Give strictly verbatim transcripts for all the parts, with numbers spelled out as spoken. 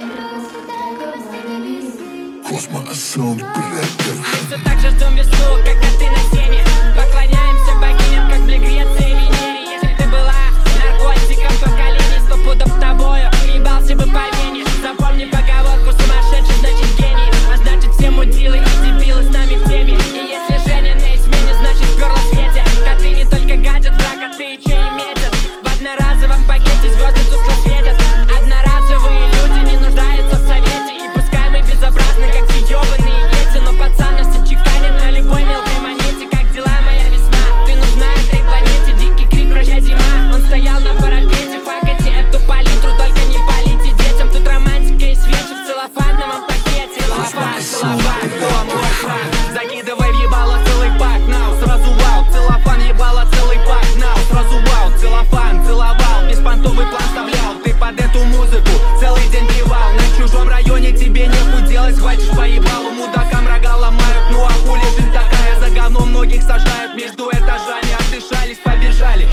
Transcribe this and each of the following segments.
Космосом, блядь, все так же ждем весну, как коты на сене. Поклоняемся богиням, как для Греции и Венере. Если ты была наркотиком поколений, сто пудов тобою ебался бы по вене. Запомни поговорку: сумасшедший значит гений, а значит все мудилы и дебилы с нами в теме. И если Женя на измене, значит перла в свете. Коты не только гадят, брака ты и чей метод. В одноразовом пакете звезды тускло светят. Одноразовые люди не нуждаются в совете. И пускай мы безобразны, как съебанные дети, но пацанности чеканят на любой мелкой монете. Как дела, моя весна? Ты нужна этой планете. Дикий крик, прощай, зима. Он стоял на парапете, факайте эту палитру, только не полите детям. Тут романтика и свечи в целлофановом пакете. Целлофан, целлофан, о мой фраг. Закидывай в ебало целый пак, нау, сразу вау. Целлофан, ебало целый пак, нау, сразу вау. Целлофан, целовал, беспонтовый план вставлял. Ты под эту музыку целый день пивал. На чужом районе тебе нехуй делать, хватишь по ебалу. Мудакам рога ломают, ну а хули жизнь такая. За говно многих сажают между этажами. Отдышались, побежали.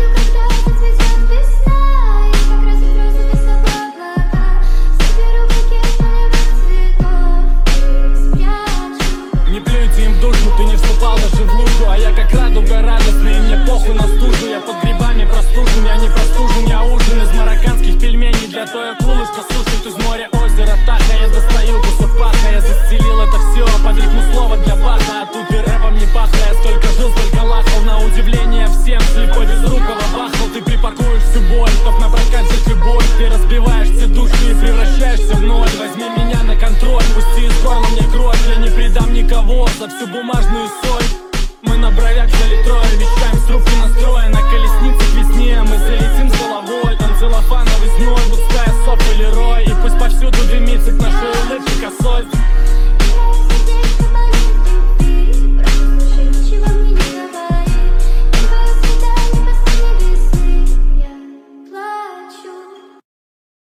Не плюйте им в душу, ты не вступал даже в лужу. А я как радуга радостный, и мне похуй на стужу. Я под грибами простужен, я не простужен. Я ужин из марокканских пельменей для той акулы, что сушит из моря озера Таха. Я достаю кусок паха, я застелил это все под ритму слова для баха. А тут и рэпом не пахло, я столько жил, столько лахал. На удивление всем слепой безрукого бахал. Ты припакуешь всю боль, чтоб напрокат жить любовь. Ты разбиваешь все души и превращаешься в ноль. Возьми меня на контроль, пусти из горла мне кровь. Я не предам никого за всю бумажную соль. Мы на бровях взяли трое, мечтаем с трубки настроя. На колеснице к весне мы залетим с головой. Там целлофановый зной, густая соп или рой. И пусть повсюду дымится к нашей улыбке косой.